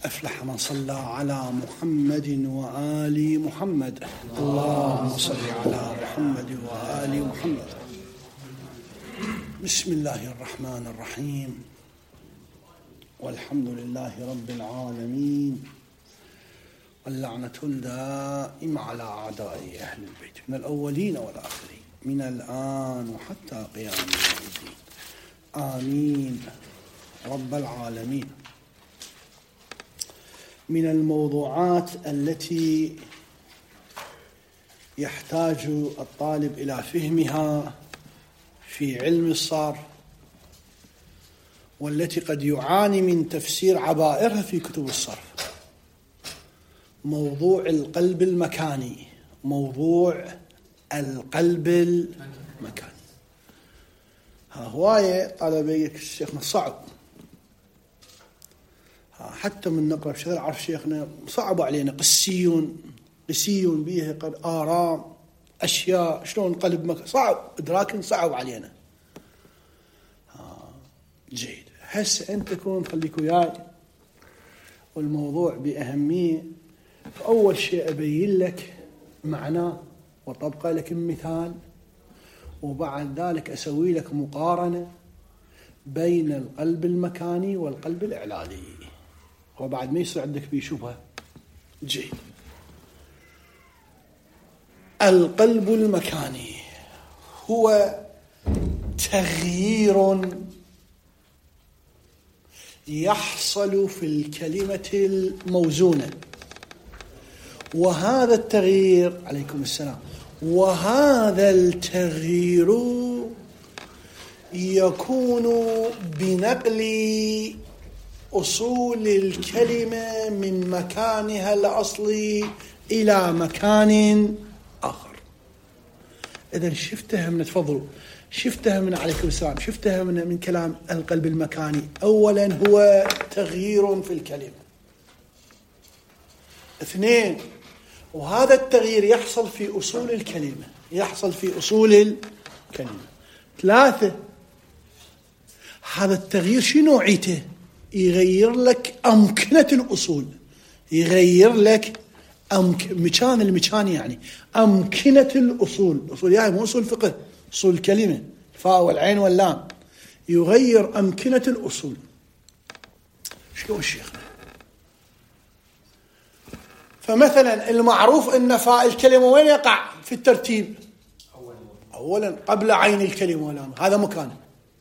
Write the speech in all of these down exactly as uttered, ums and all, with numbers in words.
أفلح من صلى على محمد وآل محمد. اللهم صل على محمد وآل محمد. بسم الله الرحمن الرحيم، والحمد لله رب العالمين، واللعنة الدائمة على أعداء أهل البيت من الأولين والآخرين من الآن وحتى قيام يوم الدين. آمين رب العالمين. من الموضوعات التي يحتاج الطالب إلى فهمها في علم الصرف، والتي قد يعاني من تفسير عبائرها في كتب الصرف، موضوع القلب المكاني. موضوع القلب المكاني ها هواية طلبة الشيخنا صعب، حتى من نقرأ بشغل عرف شيخنا صعب علينا، قسيون قسيون بيها قد آرام أشياء شلون قلب مكاني صعب إدراك، صعب علينا. جيد، هسه أنت تكون خليك وياي والموضوع بأهمية. فأول شيء أبين لك معناه وطبق لك المثال، وبعد ذلك أسوي لك مقارنة بين القلب المكاني والقلب الإعلالي، وبعد ما يصير عندك فيه شبهة. جيد، القلب المكاني هو تغيير يحصل في الكلمة الموزونة، وهذا التغيير عليكم السلام وهذا التغيير يكون بنقل أصول الكلمة من مكانها الأصلي إلى مكان آخر. إذن شفتها من تفضلوا شفتها من عليكم السلام شفتها من من كلام القلب المكاني. أولا هو تغيير في الكلمة. اثنين، وهذا التغيير يحصل في أصول الكلمة يحصل في أصول الكلمة. ثلاثة، هذا التغيير شو نوعيته؟ يغير لك أمكنة الأصول، يغير لك أمك... مكان المكان، يعني أمكنة الأصول. أصول يعني مو أصول فقه، أصول الكلمة، الفاء والعين واللام. يغير أمكنة الأصول. شلون الشيخ؟ فمثلا المعروف أن فاء الكلمة وين يقع في الترتيب؟ أولا قبل عين الكلمة واللام، هذا مكانه.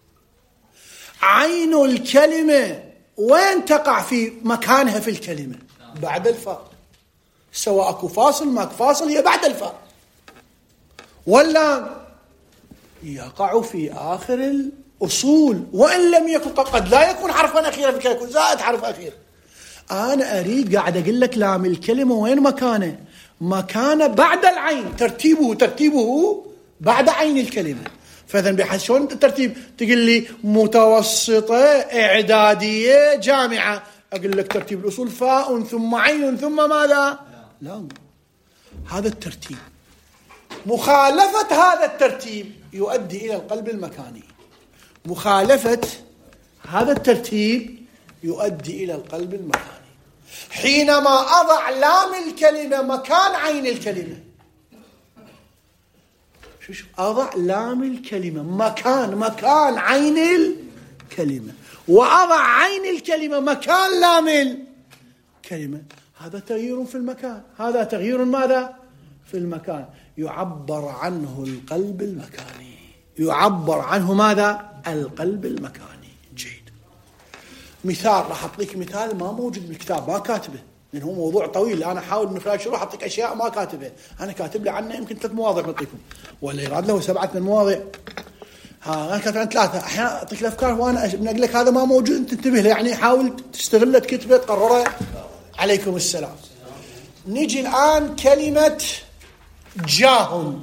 عين الكلمة وين تقع في مكانها في الكلمة؟ بعد الفاء، سواء اكو فاصل ما اكو فاصل هي بعد الفاء. واللام يقع في آخر الأصول، وإن لم يكن قد لا يكون حرفا أخيرا في الكلمة، يكون زائد حرف أخير. أنا أريد قاعد أقول لك لام الكلمة وين مكانه؟ مكانه بعد العين، ترتيبه ترتيبه بعد عين الكلمة. فإذا بحيث شلون الترتيب؟ تقول لي متوسطة إعدادية جامعة، أقول لك ترتيب الأصول فاء ثم عين ثم ماذا؟ لا، هذا الترتيب. مخالفة هذا الترتيب يؤدي إلى القلب المكاني. مخالفة هذا الترتيب يؤدي إلى القلب المكاني. حينما أضع لام الكلمة مكان عين الكلمة، شو شو أضع لام الكلمة مكان مكان عين الكلمة، وأضع عين الكلمة مكان لام الكلمة، هذا تغيير في المكان. هذا تغيير ماذا؟ في المكان. يعبر عنه القلب المكاني. يعبر عنه ماذا؟ القلب المكاني. جيد، مثال راح أعطيك مثال ما موجود بالكتاب، ما كاتبه لأن هو موضوع طويل. أنا أحاول من خلال شروح أعطيك أشياء ما كاتبه، أنا كاتب لي عنه يمكن ثلاث مواضيع نعطيكم، ولا يراد له سبعة من المواضيع. ها أنا كاتب عن ثلاثة. أحيانا أعطيك الأفكار وأنا بنقول لك هذا ما موجود، أنت تنتبه له، يعني حاول تستغله تكتبه تقرره. عليكم السلام. نيجي الآن كلمة جاه.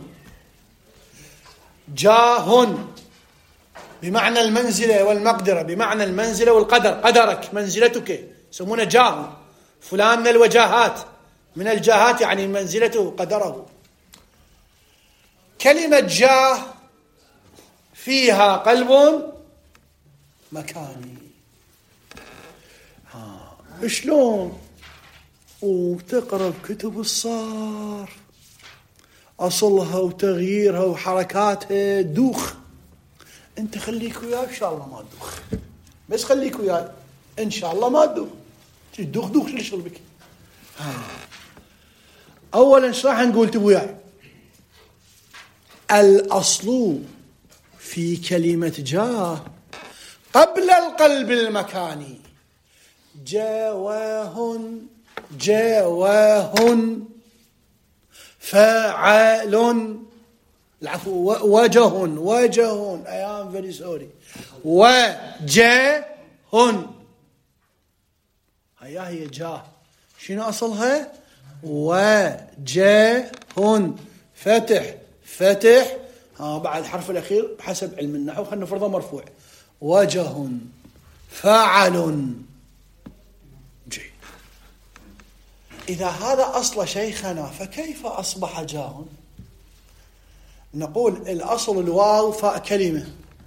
جاه بمعنى المنزلة والمقدرة، بمعنى المنزلة والقدر. قدرك منزلتك يسمونه جاه. فلان من الوجاهات، من الجاهات يعني منزلته قدره. كلمة جاه فيها قلب مكاني. شلون؟ وتقرأ بكتب الصرف أصلها وتغييرها وحركاتها دوخ. أنت خليك وياي إن شاء الله ما تدوخ، بس خليك وياي إن شاء الله ما تدوخ. تدوخ دوخ شو اللي بك؟ أولا إيش راح نقول تبو وياي؟ الأصل في كلمة جاء قبل القلب المكاني جواه جواه فاعل، العفو وجه وجه I am very sorry وجه هيا هي جاه. شنو أصلها؟ وجه فتح فتح ها بعد الحرف الأخير بحسب علم النحو خلنا نفرضه مرفوع. وجه فاعل. جيد. إذا هذا أصل شيخنا فكيف أصبح جاه؟ نقول الأصل الواو فاء كلمة،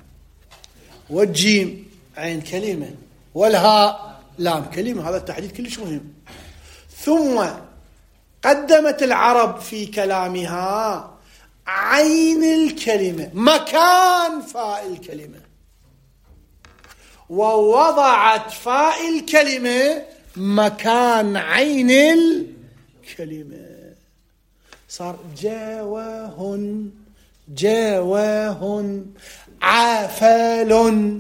والجيم عين كلمة، والهاء لام كلمة. هذا التحديد كلش مهم. ثم قدمت العرب في كلامها عين الكلمة مكان فاء الكلمة، ووضعت فاء الكلمة مكان عين الكلمة. صار جواه جواه عافل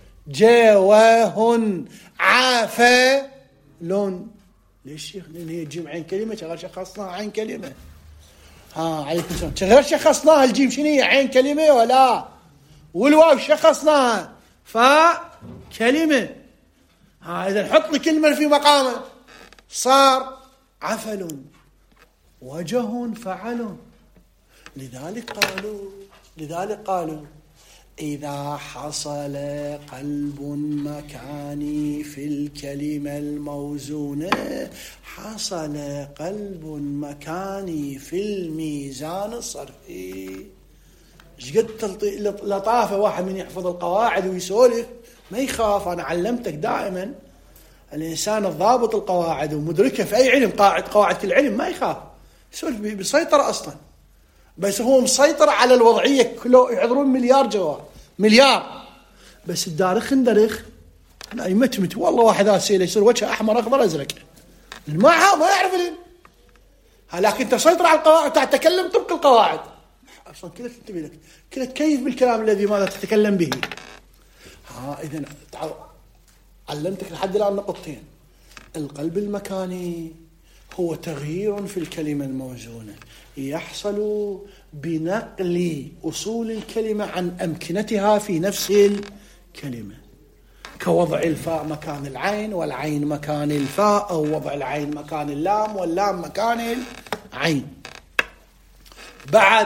جواه عافل. ليش شيخ؟ لأن هي جيم عين كلمة شغل شخصناها عين كلمة. ها عليكم السلام. شغل شخصناها الجيم شنو هي؟ عين كلمة ولا؟ والواو شخصناها فاء كلمة. ها إذا نحط لي كلمة في مقامه صار عفل وجه فعل. لذلك قالوا لذلك قالوا إذا حصل قلب مكاني في الكلمة الموزونة حصل قلب مكاني في الميزان الصرفي. ايش قد لطافة واحد من يحفظ القواعد ويسولف ما يخاف. أنا علمتك دائما الإنسان الضابط القواعد ومدركه في أي علم، قاعد قواعد كل علم ما يخاف يسولف بسيطرة أصلا، بس هو مسيطر على الوضعية. كله يحضرون مليار جواب مليار، بس الدارخ اندرخ لا يمتمت. والله واحد اسئله يصير وجهه احمر اخضر ازرق ما ما يعرف العلم. لكن تسيطر على القواعد، تتكلم طبق القواعد اصلا كذا تنتبه لك، كذا تكيف بالكلام الذي ماذا تتكلم به. ها اذا علمتك لحد الان نقطتين. القلب المكاني هو تغيير في الكلمة الموزونة يحصل بنقل أصول الكلمة عن أمكنتها في نفس الكلمة، كوضع الفاء مكان العين والعين مكان الفاء، أو وضع العين مكان اللام واللام مكان العين. بعد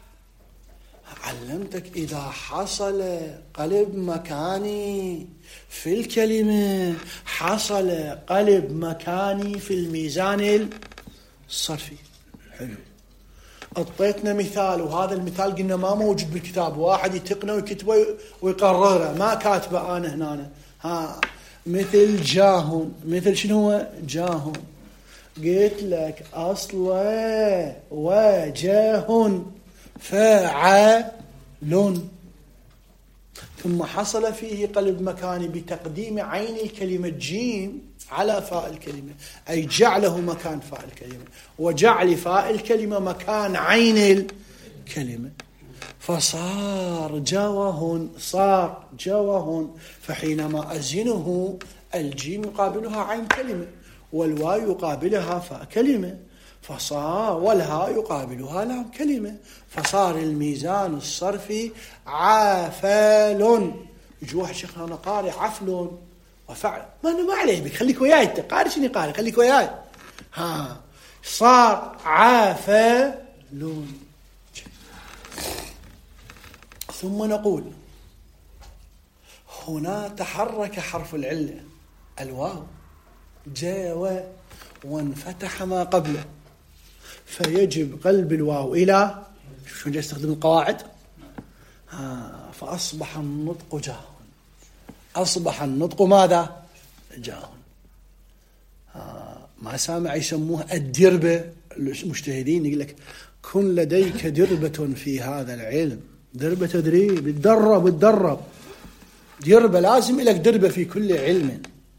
علمتك إذا حصل قلب مكاني في الكلمة حصل قلب مكاني في الميزان الصرفي. حلو. أعطيتنا مثال، وهذا المثال قلنا ما موجود بالكتاب، واحد يتقنه ويكتبه ويقرره، ما كاتبه أنا هنا. ها مثل جاهن، مثل شنو هو جاهن؟ قلت لك أصله وجه فاعل، ثم حصل فيه قلب مكاني بتقديم عين الكلمة جيم على فاء الكلمة، أي جعله مكان فاء الكلمة، وجعل فاء الكلمة مكان عين الكلمة، فصار جوه، صار جوه. فحينما أزنه الجيم يقابلها عين كلمة، والواو يقابلها فاء كلمة، فصار والهاء يقابلها لام كلمة، فصار الميزان الصرفي عافل. يجي واحد شيخنا أنا قارئ عفل وفعل، ما أنا ما عليه بك، خليك وياي أنت قارئ شنو قارئ، خليك وياي. ها صار عافل. ثم نقول هنا تحرك حرف العلة الواو جاء وانفتح ما قبله، فيجب قلب الواو إلى شو جاي استخدم القواعد. ها فأصبح النطق جاه، أصبح النطق ماذا؟ جاه. ما سامع يسموها الدربة. المجتهدين يقول لك كن لديك دربة في هذا العلم. دربة تدريب، تدرب تدرب دربة، لازم لك دربة في كل علم.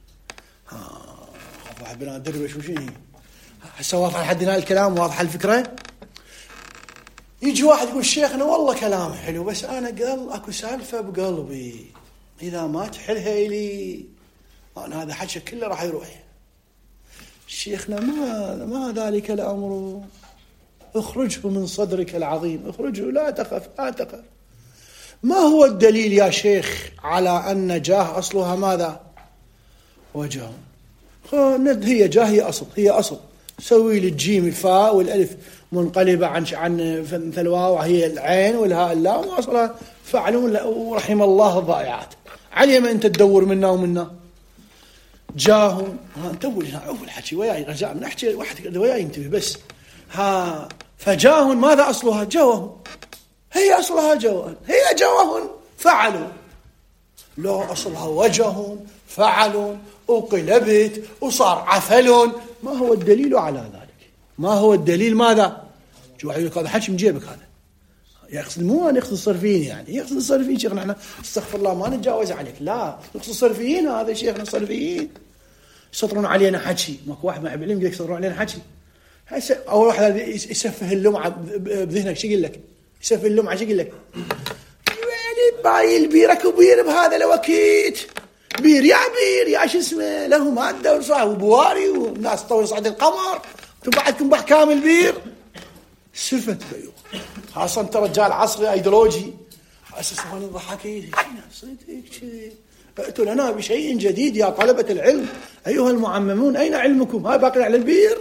ها بنا دربة شو شيء هسه واضح لحد هنا الكلام، واضح الفكرة. يجي واحد يقول شيخنا والله كلام حلو بس أنا قل أكو سالفة بقلبي إذا ما تحلها إلي أنا هذا حكي كله راح يروح. شيخنا ما ما ذلك الأمر، اخرجه من صدرك العظيم، اخرجه لا تخف لا تخف. ما هو الدليل يا شيخ على أن جاه أصلها ماذا؟ وجه. هي جاه هي أصل، هي أصل. سوي لي الجيم الفاء والألف منقلبة عن عن مثل الواو هي العين والهاء اللام وأصلها فعلون ورحم الله الضائعات. علي ما أنت تدور منا ومنا. جاهون ها انتبهوا هنا عوف الحكي وياي رجاء من احكي واحد وياي ينتبه بس. ها فجاهون ماذا اصلها؟ جوه. هي اصلها جوه، هي جوه فعلوا. لو اصلها وجه فعلوا وقلبت وصار عفل. ما هو الدليل على ذلك؟ ما هو الدليل ماذا؟ شو واحد يقول هذا حكي من جيبك، هذا يقصد مو أن يقصد الصرفيين، يعني يقصد الصرفيين. شيخنا احنا استغفر الله ما نتجاوز عليك، لا يقصد الصرفيين. هذا شيخنا الصرفيين يسطرون علينا حكي. ماكو واحد مع بعلم يسطرون علينا حكي. هسه اول واحد يسفه اللمعه بذهنك شو يقول لك؟ يسفه اللمعه شو يقول لك؟ ويلي باي البير اكو بير بهذا الوقت، بير يا بير يا شو اسمه له ماده وصار وبواري والناس طول صعد القمر تبعدكم بحكام البير. سفت بيو خاصة انت رجال عصري ايديولوجي اساس هوني ضحكي صدق ائتوا لنا بشيء جديد يا طلبة العلم ايها المعممون. اين علمكم؟ هاي باقي على البير.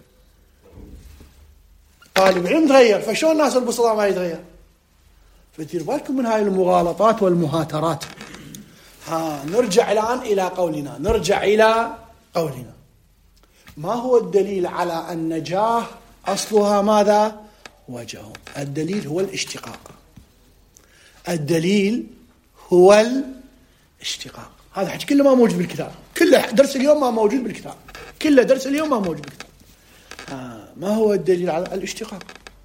طالب علم تغير، فشون الناس البسطاء ما يتغير؟ فدير بالكم من هاي المغالطات والمهاترات. ها نرجع الان الى قولنا، نرجع الى قولنا. ما هو الدليل على ان جاه اصلها ماذا؟ وجه. الدليل هو الاشتقاق. الدليل هو الاشتقاق. هذا حكي كله ما موجود بالكتاب، كله درس اليوم ما موجود بالكتاب، كله درس اليوم ما موجود بالكتاب. آه ما هو الدليل على الاشتقاق؟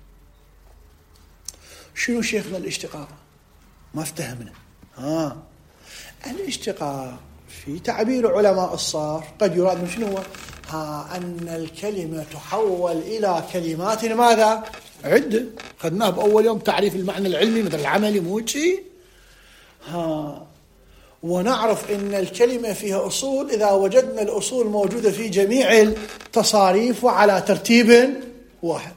شنو شيخنا الاشتقاق؟ ما افتهمنا. ها الاشتقاق في تعبير علماء الصرف قد يراد من شنو هو؟ ها أن الكلمة تحول إلى كلمات ماذا؟ عدة. خدناه بأول يوم تعريف المعنى العلمي مثل العملي مو شيء. ها ونعرف أن الكلمة فيها أصول إذا وجدنا الأصول موجودة في جميع التصاريف وعلى ترتيب واحد.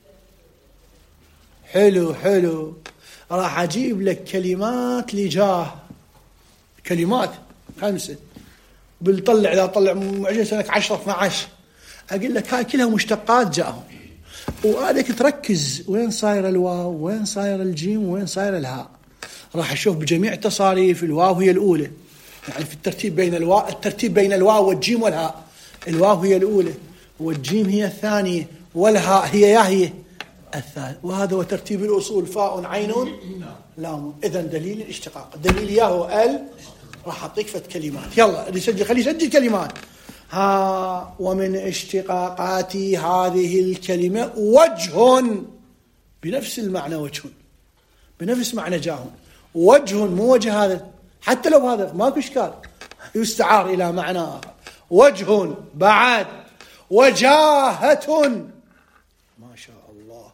حلو حلو. راح أجيب لك كلمات لجاه، كلمات خمسة بنطلع إذا طلع معجزة سنة عشرة اثنا عشر أقول لك هاي كلها مشتقات جاءهم. وهذاك تركز وين صاير الواو وين صاير الجيم وين صاير الهاء. راح أشوف بجميع التصاريف الواو هي الأولى، يعني في الترتيب بين الواو الترتيب بين الواو والجيم والهاء. الواو هي الأولى والجيم هي الثانية والهاء هي يا هي الثالث. وهذا هو ترتيب الأصول فاء عين لام. إذن دليل الاشتقاق دليل ياهو ال راح أعطيك فت كلمات. يلا اللي يسجل خليه يسجل كلمات. ها ومن اشتقاقات هذه الكلمة وجه بنفس المعنى، وجه بنفس معنى جاهون. وجه مو وجه هذا، حتى لو هذا ماكو إشكال يستعار إلى معنى آخر. وجه بعد وجاهة ما شاء الله،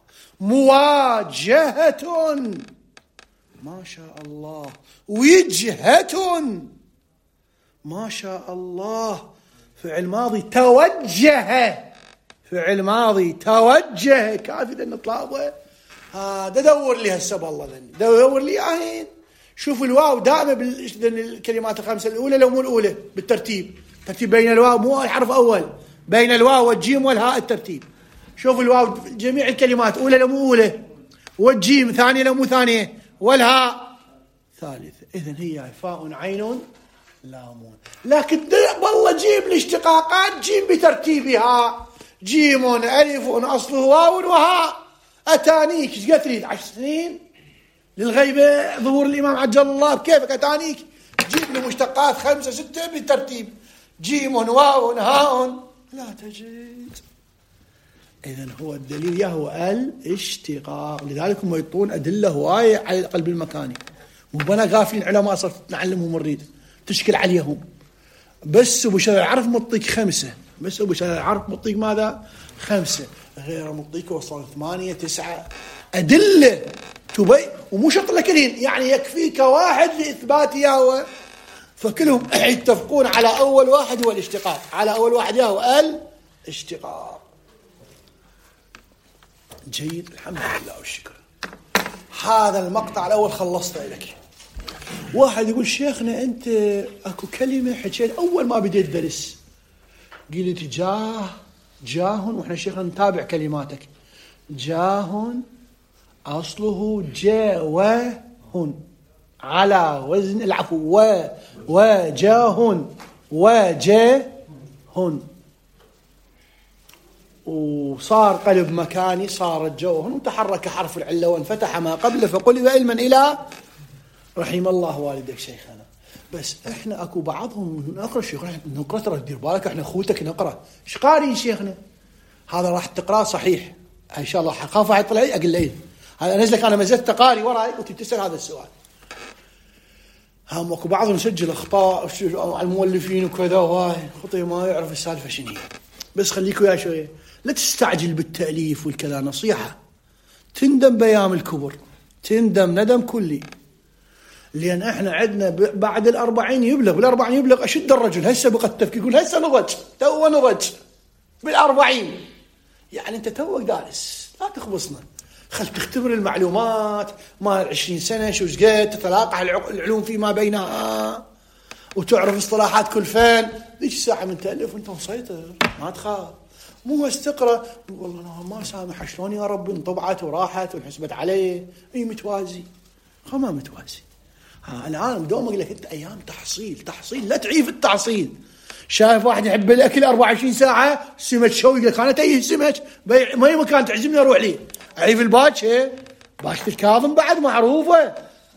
مواجهة ما شاء الله، وجهة ما شاء الله، فعل ماضي توجه، فعل ماضي توجه كافي ذا نطلبه. هذا دور لي هسه بالله ذني دور لي اهين. شوف الواو دائما بالكلمات الخمسه الاولى لو مو الاولى بالترتيب، ترتيب بين الواو مو الحرف اول، بين الواو والجيم والهاء الترتيب. شوف الواو جميع الكلمات اولى لو مو اولى، والجيم ثانيه لو مو ثانيه، والهاء ثالثه. اذن هي فاء عين لامون. لكن والله جيب الاشتقاقات جيب بترتيبها، جيم الف اصله واو وهاء. اتانيك ايش قد تريد؟ عشر سنين للغيبه ظهور الامام عجل الله بكيفك. اتانيك جيب له مشتقات خمسه سته بالترتيب، جيم واو هاء لا تجد. إذن هو الدليل هو الاشتقاق. لذلك هم يطون أدلة هواية على القلب المكاني. مو بنا غافلين علماء صرت نعلمهم نريد تشكل عليهم. بس أبو شهر العرف مطيك خمسة، بس أبو شهر العرف مطيك ماذا؟ خمسة، غير مطيك وصل ثمانية تسعة أدلة تبي، ومو شرط لكلين، يعني يكفيك واحد لإثباتها هو، فكلهم يتفقون على أول واحد هو الاشتقاق، على أول واحد هو الاشتقاق. جيد، الحمد لله والشكر. هذا المقطع الأول خلصته لك. واحد يقول شيخنا أنت أكو كلمة حكيت أول ما بديت درس، قلت جاه جاه، وإحنا شيخنا نتابع كلماتك. جاه أصله جا وهن على وزن العفو و وجاه وجاهن، وصار قلب مكاني صارت جوهن، وتحرك حرف العلة وانفتح ما قبله فقلب علما إلى رحم الله والدك شيخنا. بس احنا اكو بعضهم نقرا شيخنا نقرا، ترى دير بالك احنا اخوتك نقرا. ايش قاري شيخنا؟ هذا راح تقراه صحيح ان شاء الله. حخاف واحد يطلع لي اقول له هذا نزلك انا مزجت قاري وراي وتتسال هذا السؤال. هم اكو بعضهم يسجل اخطاء على المؤلفين وكذا، وهاي خطي ما يعرف السالفه شنو هي. بس خليك ويا شويه، لا تستعجل بالتاليف والكذا، نصيحه. تندم بايام الكبر، تندم ندم كلي. لأن احنا عندنا بعد الأربعين يبلغ، بالأربعين يبلغ أشد الرجل، هسه بقى التفكير يقول هسه نضج، تو نضج بالأربعين، يعني أنت توك دارس، لا تخبصنا. خل تختبر المعلومات مال عشرين سنة شو زقيت، تتلاقح العلوم فيما بينها، وتعرف اصطلاحات كل فن. ذيك الساعة من تألف وأنت مسيطر، ما تخاف. مو استقرأ والله أنا ما سامح، شلون يا رب انطبعت وراحت وانحسبت عليه. اي متوازي، خما متوازي. ها الآن دوم أقول لك أنت أيام تحصيل، تحصيل لا تعيف التحصيل. شايف واحد يحب الأكل أربعة وعشرين ساعة سمك شوي، يقول لك أنا تأيه سمك ما أي مكان تعزمني أروح ليه. عيف الباشا، باشا الكاظم بعد معروفة.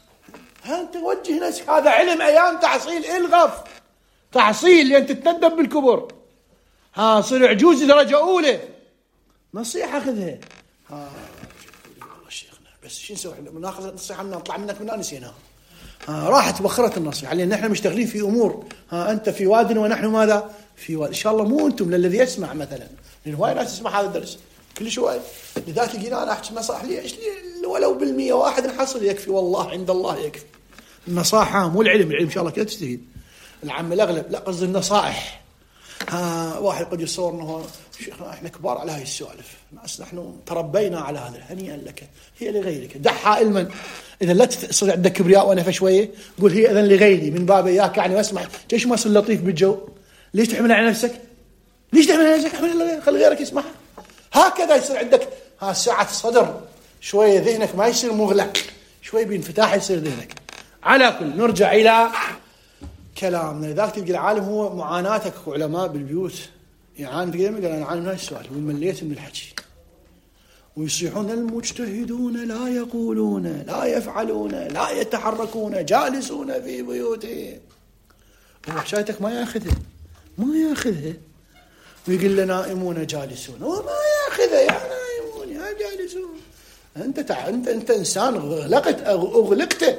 ها أنت وجه نفسك، هذا علم أيام تحصيل. الغف تحصيل لأن تتندم بالكبر. ها صير عجوز درجة أولى، نصيحة خذها. ها والله شيخنا بس شو نسوي؟ ناخذ نصيحة منا نطلع منك منا نسيناها. ها راحت بخرت النصيحة، لأن احنا مشتغلين في أمور. ها أنت في واد ونحن ماذا في واد. إن شاء الله مو أنتم للذي يسمع مثلا، لأن هواي ناس تسمع هذا الدرس كل شوي. لذلك جينا أنا أحكي نصائح ليش ولو بالمية واحد نحصل يكفي، والله عند الله يكفي. النصائح مو العلم، العلم إن شاء الله كذا تستفيد. العم الأغلب لا، قصد النصائح. ها واحد قد يصور انه شيخنا احنا كبار على هاي السوالف، ناس نحن تربينا على هذا. هنيئا لك، هي لغيرك. دعها علما. اذا لا تصير عندك كبرياء وانا شويه قول هي اذن لغيري من باب اياك يعني واسمع. ليش ما تصير لطيف بالجو؟ ليش تحمل على نفسك؟ ليش تحمل على نفسك؟ احمل على خلي غيرك يسمعها. هكذا يصير عندك ها سعة الصدر شويه، ذهنك ما يصير مغلق، شوي بانفتاح يصير ذهنك. على كل نرجع الى كلامنا. لذلك تلقى العالم هو معاناتك. علماء بالبيوت يعاني في قال انا اعاني من هاي السؤال ومليت من الحكي، ويصيحون المجتهدون لا يقولون لا يفعلون لا يتحركون جالسون في بيوتهم. وحشايتك ما ياخذها، ما ياخذها، ويقول لنا نائمون جالسون، وما ياخذها يا نائمون يا جالسون. انت تع... انت انت انسان اغلقت اغلقت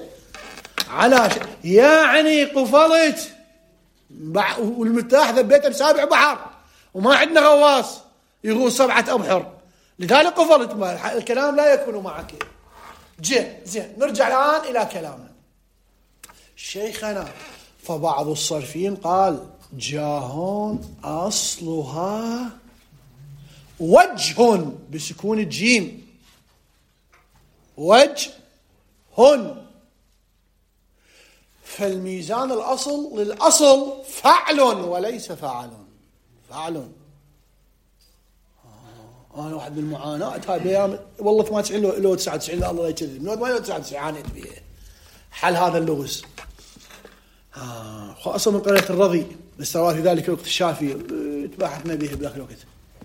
على ش... يعني قفلت بع... والمرتاح ذبيته بسابع بحر، وما عندنا غواص يغوص سبعة أبحر، لذلك قفلت. الكلام لا يكون معك. زين زين نرجع الآن إلى كلامنا. شيخنا فبعض الصرفيين قال جاهون أصلها وجه بسكون الجيم، وجه. فالميزان الأصل للأصل فعل وليس فعل. فعل. آه أنا واحد من المعاناة هاي بيام والله ثمانية وتسعين لو تسعة وتسعين الله يكذب من ما تسعة وتسعين عانيت بيه حل هذا اللغز. آه أصلا من قرية الرضي بالسروات في ذلك الوقت الشافي تباحثنا به بذاك الوقت.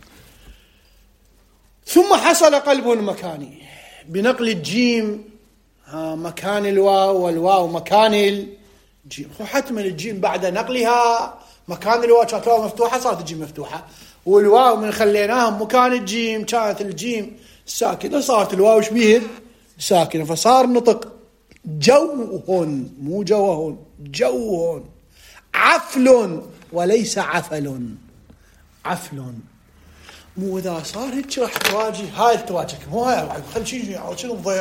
ثم حصل قلب مكاني بنقل الجيم ها مكان الواو، والواو مكان الجيم. حتما الجيم بعد نقلها مكان الواو كانت الواو مفتوحة صارت الجيم مفتوحة، والواو من خليناهم مكان الجيم كانت الجيم ساكنة صارت الواو شبيه ساكنة، فصار نطق جوهن مو جوهن جوهن، عفل وليس عفل، عفل. مو إذا صار هيك راح تواجه هاي تواجهك مو هاي خل شيء شنو الضيع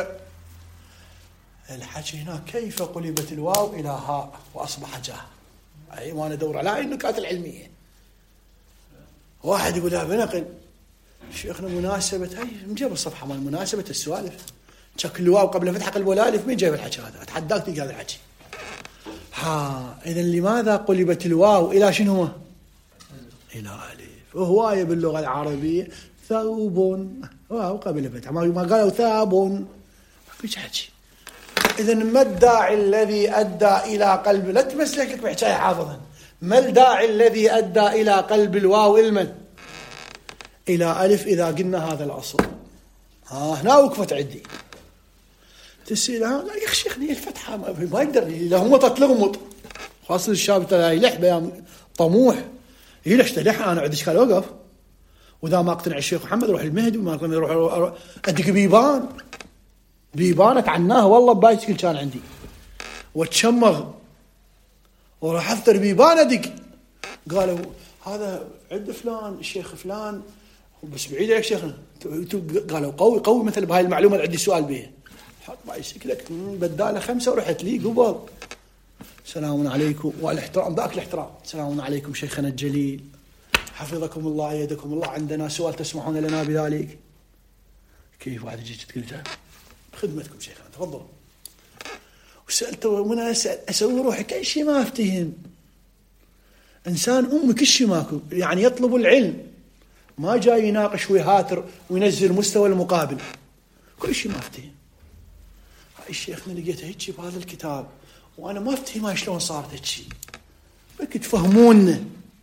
الحكي هنا. كيف قلبت الواو إلى هاء وأصبح جاء؟ أي ما ندور على النكات العلمية. واحد يقول لا بنقل شيخنا مناسبة هاي مجيب الصفحة مال مناسبة السوالف شكل الواو قبل فتح قلب والالف مين جايب الحكي هذا؟ أتحداك تلقى هذا الحكي. ها إذا لماذا قلبت الواو إلى شنو هو؟ إلى ألف. وهواية باللغة العربية ثوب واو قبل فتح ما قالوا ثاب ما فيش حكي. إذا ما الداعي الذي أدى إلى قلب لا تمسلك لك بحكاية حافظا ما الداعي الذي أدى إلى قلب الواو المن إلى ألف إذا قلنا هذا الأصل. ها هنا وقفت عندي تسأل ها لا يا شيخني الفتحة ما يقدر لغمطت لغمط خاصة الشاب ترى يلح بيام طموح يلش تلح أنا عندي إشكال أوقف وإذا ما أقتنع الشيخ محمد روح المهدي وما أقتنع يروح أدق بيبان بيبانك عناه والله بايسكل كان عندي وتشمغ وراح أفطر بيبان أدق قالوا هذا عند فلان الشيخ فلان بس بعيد يا شيخنا قالوا قوي قوي مثل بهاي المعلومة اللي عندي سؤال بيها حط بايسكلك بداله خمسة ورحت لي قبل سلام عليكم والاحترام ذاك الاحترام سلام عليكم شيخنا الجليل حفظكم الله أيدكم الله عندنا سؤال تسمحون لنا بذلك. كيف واحد يجي تقول خدمتكم شيخنا تفضل وسألته من أسأل أسوي روحي كل شيء ما أفتهم إنسان أمي كل شيء ماكو يعني يطلب العلم ما جاي يناقش ويهاتر وينزل مستوى المقابل كل شيء ما أفتهم. هاي الشيخنا لقيته هيك بهذا الكتاب وأنا ما أفتهم هاي شلون صارت هيك بك تفهموننا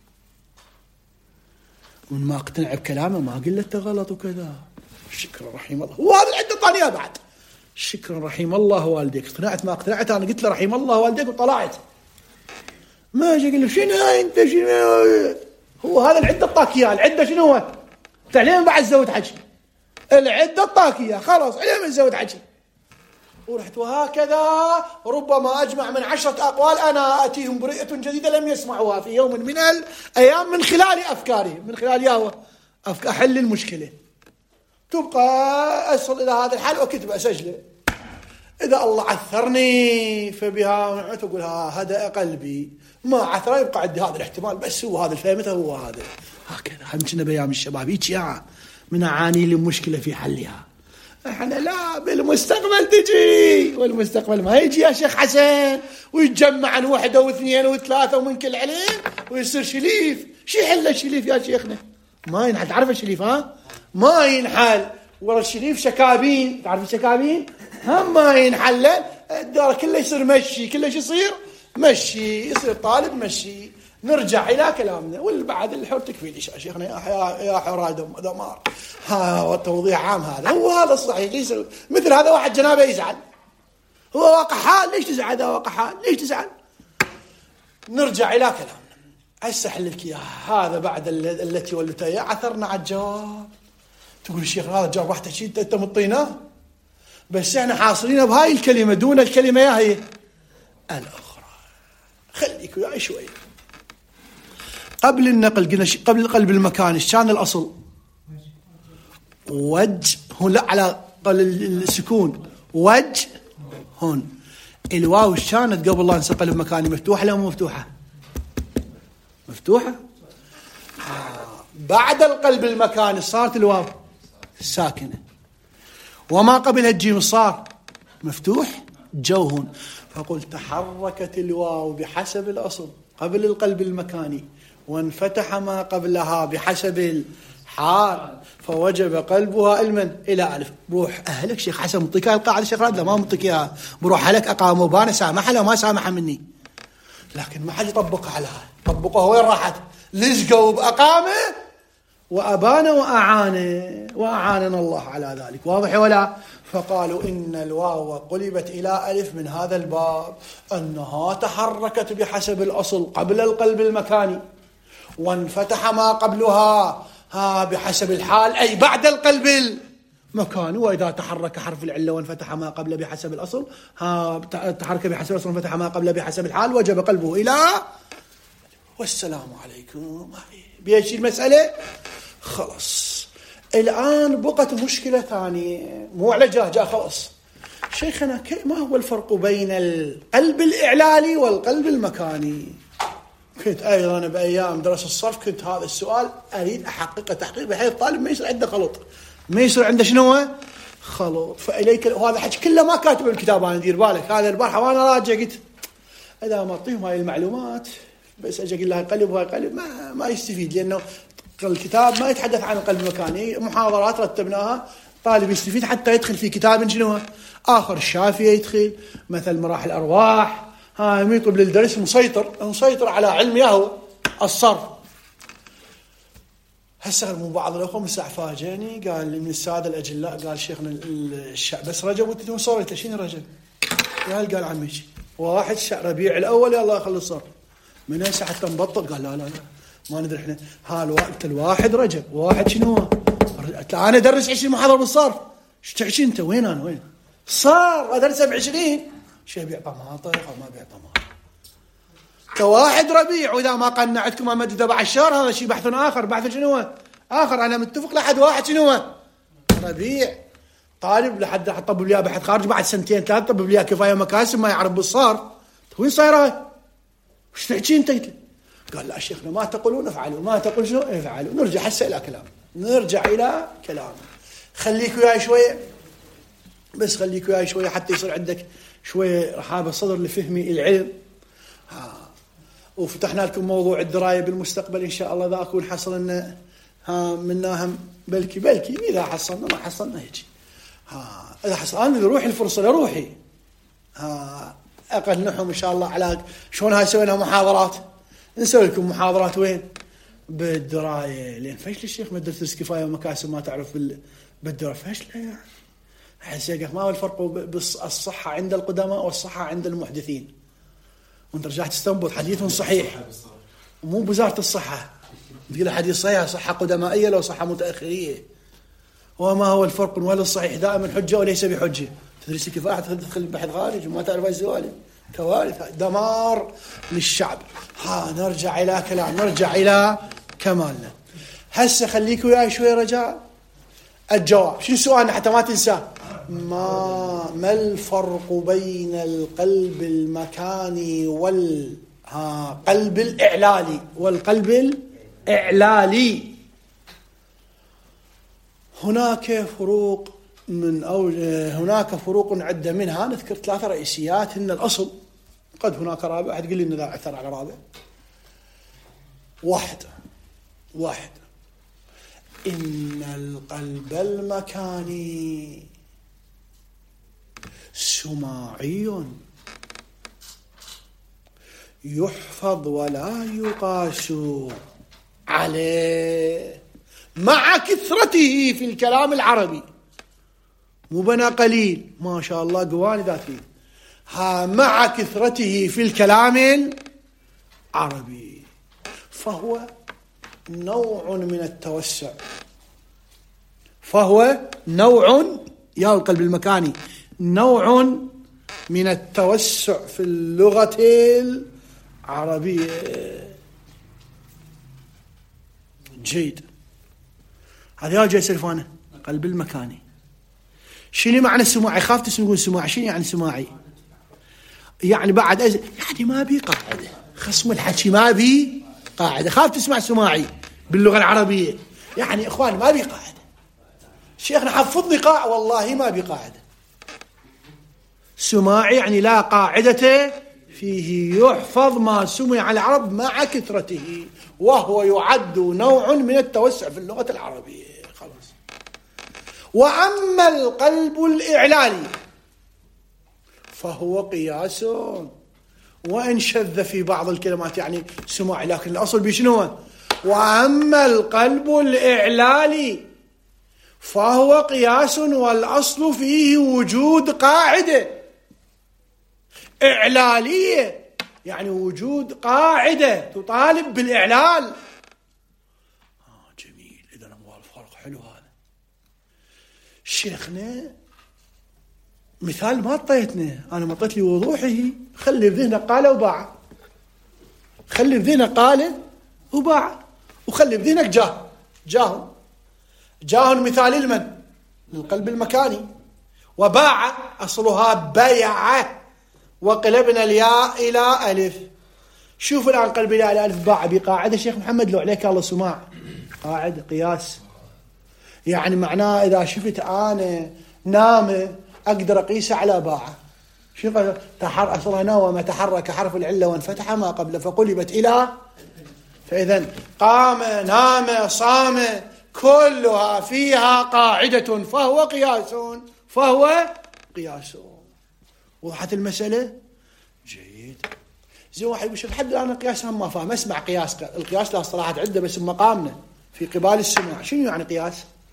ومن ما اقتنع بكلامه ما قلت غلط وكذا. شكرا رحيم الله وهذا العدة الثانية بعد شكرا رحيم الله والديك اقتنعت ما اقتنعت أنا قلت له رحيم الله والديك وطلعت ما اجي اقول له شنو انت شنو هو هذا العدة الطاكية العدة شنو هو تعليم بعد زود حكي العدة الطاكية خلاص عليهم الزود حكي ورحت وهكذا ربما أجمع من عشرة أقوال أنا أتيهم برئة جديدة لم يسمعوها في يوم من الأيام من خلال أفكارهم من خلال ياهو أحل المشكلة تبقى أصل إلى هذا الحال وكتب أسجله إذا الله عثرني فبها تقول ها هدأ قلبي ما عثر يبقى عندي هذا الاحتمال بس هو هذا الفهمته هو هذا هكذا هم كنا بيام الشباب هيك يا من أعاني للمشكلة في حلها. احنا لا بالمستقبل تجي والمستقبل ما يجي يا شيخ حسن ويتجمع عن واحدة واثنين وثلاثة ومن كل عليهم ويصير شليف شي حل الشليف يا شيخنا ما ينحل تعرف الشليف ها ما ينحل ورا الشليف شكابين تعرف الشكابين هم ما ينحل الدار كله يصير مشي كله يصير مشي يصير طالب مشي. نرجع إلى كلامنا والبعد الحر تكفي لي شيخنا يا يا حر دمار ها توضيح عام هذا هو هذا الصحيح ليس مثل هذا واحد جنابه يزعل هو واقع حال ليش تزعل هذا واقع حال ليش تزعل. نرجع إلى كلامنا هسه أحل لك إياه هذا بعد التي ولتها عثرنا على الجواب تقول الشيخ هذا الجواب راح تحكي أنت مطيناه بس احنا حاصلين بهاي الكلمة دون الكلمة يا هي الأخرى. خليك وياي شوي قبل النقل قلنا قبل القلب المكاني ايش كان الاصل وجه هون على السكون وجه هون الواو ايش كانت قبل لا ننسى قلب مكاني مفتوحه ولا مو مفتوحه مفتوحه آه. بعد القلب المكاني صارت الواو ساكنه وما قبلها الجيم صار مفتوح جوهن فقلت تحركت الواو بحسب الاصل قبل القلب المكاني وانفتح ما قبلها بحسب الحال فوجب قلبها المن إلى ألف. بروح أهلك شيخ حسن مطيك القاعدة شيخ راد ما مطيكها بروح أهلك أقام وبانا سامح له ما سامح مني لكن ما حد يطبقها على هاي طبقها وين راحت لزقوا بأقامه وأبانا وأعانه وأعاننا الله على ذلك واضح ولا. فقالوا إن الواو قلبت إلى ألف من هذا الباب أنها تحركت بحسب الأصل قبل القلب المكاني وانفتح ما قبلها ها بحسب الحال أي بعد القلب المكاني. وإذا تحرك حرف العلة وانفتح ما قبل بحسب الأصل ها تحرك بحسب الأصل وانفتح ما قبل بحسب الحال وجب قلبه إلى. والسلام عليكم. بيش المسألة خلص. الآن بقت مشكلة ثانية مو على جاه جاه خلص. شيخنا ما هو الفرق بين القلب الإعلالي والقلب المكاني؟ كنت أيضا بأيام درس الصرف كنت هذا السؤال أريد أحققه تحقيق بحيث الطالب ما يصير عنده خلط، ما يصير عنده شنو خلط. فإليك وهذا حكي كله ما كاتب الكتاب أنا دير بالك. هذا البارحة وأنا راجع قلت إذا ما أعطيهم هاي المعلومات بس أجي أقول له قلب وهاي قلب ما ما يستفيد، لأنه الكتاب ما يتحدث عن القلب المكاني. محاضرات رتبناها طالب يستفيد حتى يدخل في كتاب شنو آخر الشافية يدخل مثل مراحل الأرواح ها يطلب للدرس مسيطر مسيطر على علم يهو الصرف. هسه من بعض الأخوة من الساعة فاجأني قال لي من السادة الأجلاء قال شيخنا الشعب بس رجب وانتم صارت شنو رجب؟ قال قال عمي واحد شهر ربيع الأول يا الله يخلص صار من هسه حتى نبطل. قال لا لا لا ما ندري احنا ها الوقت الواحد رجب واحد شنو انا ادرس عشرين محاضرة بالصرف ايش تحكي انت وين انا وين صار ادرسه بعشرين شيء بيعطى مناطق او ما بيعطى مناطق كواحد ربيع. واذا ما قنعتكم امد تبع الشهر هذا شيء بحث اخر بحث شنو اخر. انا متفق لحد واحد شنو ربيع طالب لحد حط طب لي بحث خارج بعد سنتين ثلاث طب لي كفايه مكاسب ما يعرف بالصار وين صاير هاي وش تحكي انت؟ قال لا شيخنا ما تقولون افعلوا ما تقول شنو افعلوا. نرجع هسه الى كلام نرجع الى كلام خليك وياي شويه بس خليك وياي شويه حتى يصير عندك شويه رحابه صدر لفهمي العلم. ها وفتحنا لكم موضوع الدرايه بالمستقبل ان شاء الله ذاك ونحصل لنا ها مناهم بلكي بلكي اذا حصلنا ما حصلنا هيك. ها اذا حصل انا روحي الفرصه لروحي ها اقنعهم ان شاء الله على شلون هاي سوينا محاضرات. نسوي لكم محاضرات وين بالدرايه لين فشل الشيخ ما درس كفايه ومكاسب ما تعرف بالدرايه فشله يعني. حسيت ما هو الفرق بالصحه عند القدماء والصحه عند المحدثين. وانت رجعت تستنبط حديث صحيح مو بوزاره الصحه تقول حديث صحيح صحه قدمائيه لو صحه متاخريه. وما هو الفرق ولا الصحيح دائما حجه وليس بحجه. تدرس كفايه تدخل بحث خارج وما تعرف اي سوالف كوارث دمار للشعب. ها نرجع الى كلام نرجع الى كمالنا. هسه خليك وياي شوي رجاء. الجواب شو سؤالنا حتى ما تنساه؟ ما ما الفرق بين القلب المكاني والقلب الإعلالي والقلب الإعلالي؟ هناك فروق من أو هناك فروق عدة منها نذكر ثلاثة رئيسيات هن الأصل. قد هناك رابع واحد يقول لي إن ذا أكثر على رابع. واحد واحد إن القلب المكاني سماعي يحفظ ولا يقاس عليه مع كثرته في الكلام العربي. مو بنا قليل ما شاء الله قواني ذاتي ها مع كثرته في الكلام العربي. فهو نوع من التوسع فهو نوع يا القلب المكاني نوع من التوسع في اللغة العربية. جيد. هذا يا جاي سلفانة قلب المكاني. شنو معنى السماعي؟ خاف تسمعون سماعي. شنو يعني سماعي؟ يعني بعد أز... يعني ما بي قاعدة خصم الحكي ما بي قاعدة. خاف تسمع سماعي باللغة العربية يعني إخوان ما بي قاعدة. شيخنا حفظني قاع والله ما بي قاعدة. سماعي يعني لا قاعدة فيه يحفظ ما سمع العرب مع كثرته وهو يعد نوع من التوسع في اللغة العربية. خلاص. وأما القلب الإعلالي فهو قياس وإن شذ في بعض الكلمات يعني سماع لكن الأصل بشنو؟ وأما القلب الإعلالي فهو قياس والأصل فيه وجود قاعدة إعلالية يعني وجود قاعدة تطالب بالإعلال فرق حلو هذا. شيخنا مثال ما اعطيتنا، انا ما اعطيت لي وضوحه. خلي بذهنك قال وباع، خلي بذهنك قال وباع، وخلي بذهنك جاه. جاه جاه مثال المن للقلب المكاني، وباع أصلها بيع، وقلبنا الياء إلى ألف. شوف الآن قلب الياء إلى ألف باع بقاعدة شيخ محمد، لو عليك الله سماع، قاعدة قياس. يعني معناه إذا شفت أنا نامة أقدر أقيسه على باع. شوف تحر أصلها نوم تحرك حرف العلة وانفتح ما قبل فقلبت إلى، فإذا قام نام صام كلها فيها قاعدة فهو قياس، فهو قياس. وضحت المسألة؟ جيد. زي واحد يقول لحد الآن القياس هم ما فاهم. اسمع قياس، القياس له اصطلاحات عدة بس مقامنا في قبال السماع. شنو يعني قياس؟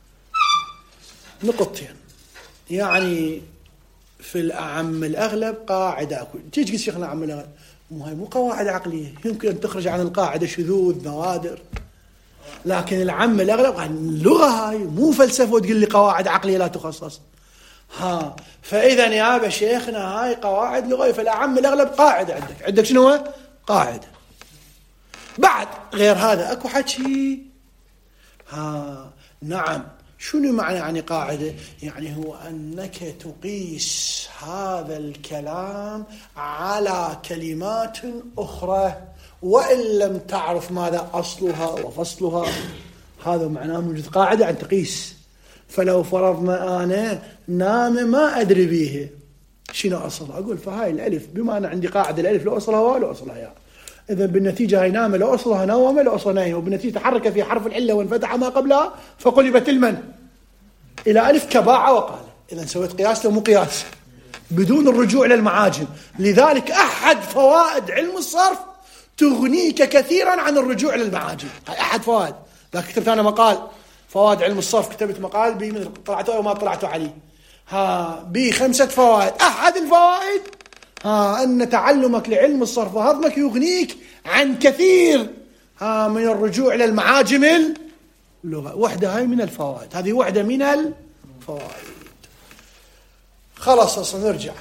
نقطتين، يعني في الأعم الأغلب قاعدة. تيجي تقول شيخنا أعم الأغلب، مو هاي مو قواعد عقلية، يمكن أن تخرج عن القاعدة شذوذ نوادر، لكن العم الأغلب اللغة هاي مو فلسفة وتقول لي قواعد عقلية لا تخصص. ها فإذا يا شيخنا هاي قواعد لغوية، فالعم الأغلب قاعدة. عندك عندك شنو هو؟ قاعدة. بعد غير هذا أكو حكي. ها نعم، شنو معنى يعني قاعدة؟ يعني هو أنك تقيس هذا الكلام على كلمات أخرى وإن لم تعرف ماذا أصلها وفصلها. هذا معناه موجود قاعدة عن تقيس. فلو فرضنا أنا نام ما أدري بيه شنو أصلها، أقول فهاي الألف بما أنا عندي قاعدة الألف لو أصلها واو لو أصلها يا، إذا بالنتيجة هاي نام لو أصلها نوم لو أصلها نايم، وبالنتيجة تحرك في حرف العلة وانفتح ما قبلها فقلبت المن إلى ألف كباع وقال. إذا سويت قياس لو مو قياس بدون الرجوع للمعاجم. لذلك أحد فوائد علم الصرف تغنيك كثيرا عن الرجوع للمعاجم. هاي أحد فوائد. لكن كتبت أنا مقال فوائد علم الصرف، كتبت مقال بي طلعته أو ما طلعته عليه، ها بخمسة فوائد. أحد الفوائد ها أن تعلمك لعلم الصرف وهضمك يغنيك عن كثير ها من الرجوع للمعاجم اللغة. وحدة هاي من الفوائد، هذه وحدة من الفوائد. خلاص أصلا نرجع.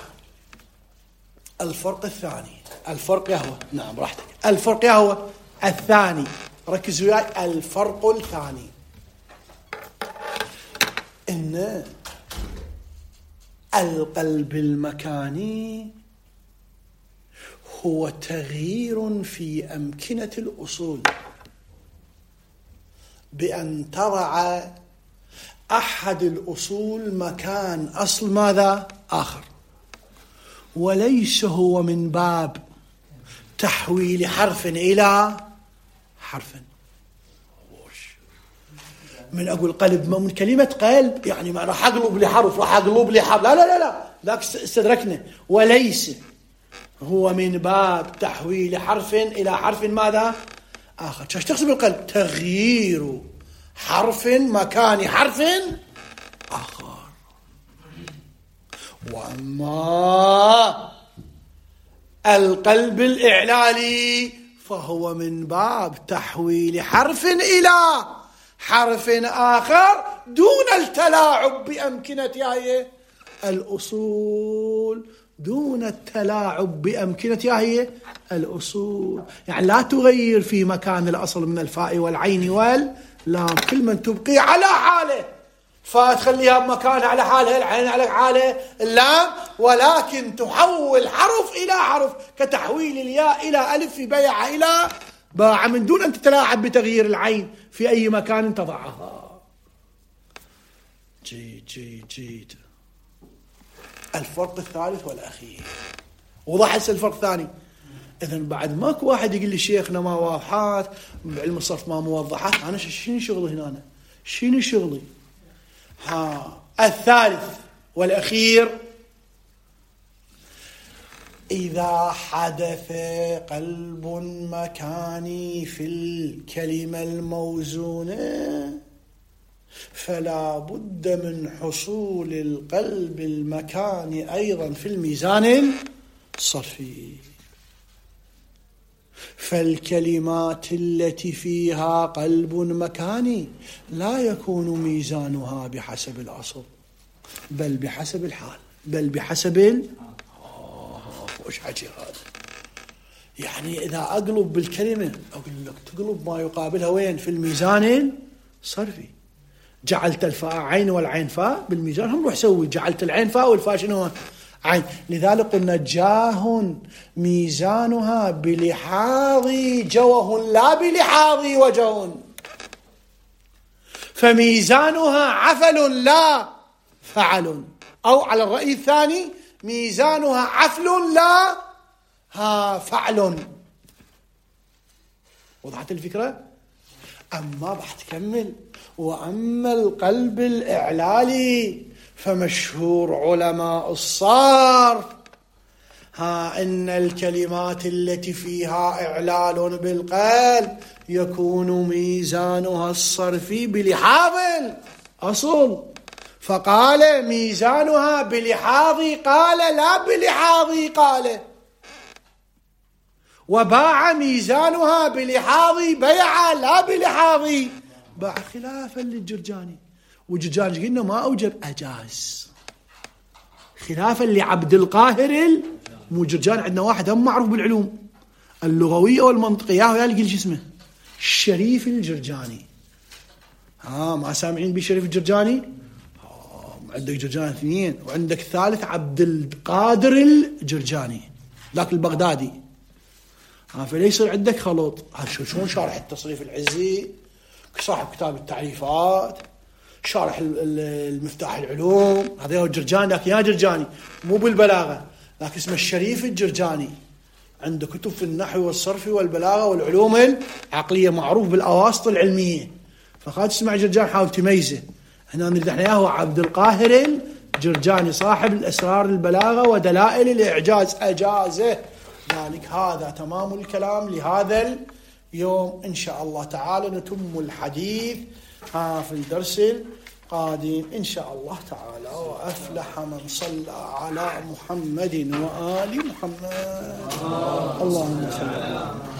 الفرق الثاني، الفرق يهوى، نعم راحتك، الفرق يهوى الثاني، ركزوا وياي. الفرق الثاني إن القلب المكاني هو تغيير في أمكنة الأصول بأن تضع أحد الأصول مكان أصل ماذا؟ آخر، وليس هو من باب تحويل حرف إلى حرف. من أقول قلب من كلمة قلب يعني ما راح أقلب لي حرف، راح أقلب لي حرف، لا لا لا لا لا استدركنا. وليس هو من باب تحويل حرف إلى حرف ماذا؟ آخر. شو تقصد بالقلب؟ تغيير حرف مكان حرف آخر. وأما القلب الإعلالي فهو من باب تحويل حرف إلى حرف آخر دون التلاعب بأمكنة هي الأصول، دون التلاعب بأمكنة هي الأصول. يعني لا تغير في مكان الأصل من الفاء والعين واللام، كل من تبقي على حاله، فتخليها بمكان على حالها، العين على حاله، اللام، ولكن تحول حرف إلى حرف كتحويل الياء إلى ألف في بيع إلى باع، من دون أن تتلاعب بتغيير العين في أي مكان تضعها. جيد جيد جيد. الفرق الثالث والأخير، وضح الفرق الثاني. إذن بعد ماكو واحد يقول لي شيخنا ما واضحات بعلم الصرف ما موضحات، أنا شنو شغلي هنا؟ أنا شنو شغلي؟ ها الثالث والأخير، إذا حدث قلب مكاني في الكلمة الموزونة فلا بد من حصول القلب المكاني أيضا في الميزان الصرفي. فالكلمات التي فيها قلب مكاني لا يكون ميزانها بحسب الأصل بل بحسب الحال بل بحسب ال... آه وش حكي هذا؟ يعني إذا أقلب بالكلمة أقول لك تقلب ما يقابلها وين؟ في الميزان الصرفي. جعلت الفاء عين والعين فاء بالميزان هم روح سوي جعلت العين فاء والفاء شنو؟ عين. لذلك قلنا جاه ميزانها بلحاظ جوه لا بلحاظ وجه، فميزانها عفل لا فعل، أو على الرأي الثاني ميزانها عفل لا ها فعل. وضحت الفكرة؟ أما راح تكمل وأما القلب الإعلالي فمشهور علماء الصرف ها إن الكلمات التي فيها إعلال بالقلب يكون ميزانها الصرفي بلحاظ الأصل، فقال ميزانها بلحاظ قال لا بلحاظ قال، وباع ميزانها بلحاظ بيع لا بلحاظ باع، خلافا للجرجاني. والجرجاني قلنا ما أوجب أجاز، خلافا لعبد القاهر. مو جرجان عندنا واحد هم معروف بالعلوم اللغوية والمنطقية ويا اللي شو اسمه الشريف الجرجاني. ها ما سامعين بشريف الجرجاني؟ عندك جرجان اثنين وعندك الثالث عبد القادر الجرجاني ذاك البغدادي. ها فليس عندك خلط. شلون شارح التصريف العزي صاحب كتاب التعريفات، شارح المفتاح العلوم، هذا هو الجرجاني لكن يا جرجاني مو بالبلاغة لكن اسمه الشريف الجرجاني، عنده كتب في النحو والصرف والبلاغة والعلوم العقلية، معروف بالأواسط العلمية. فقال تسمع جرجان حاول تميزه. هنا نريد احنا اياه هو عبد القاهر الجرجاني صاحب الأسرار البلاغة ودلائل الإعجاز أجازه. ذلك هذا تمام الكلام لهذا اليوم. إن شاء الله تعالى نتم الحديث ها في الدرس القادم إن شاء الله تعالى. وأفلح من صلى على محمد وآل محمد. اللهم صل على محمد.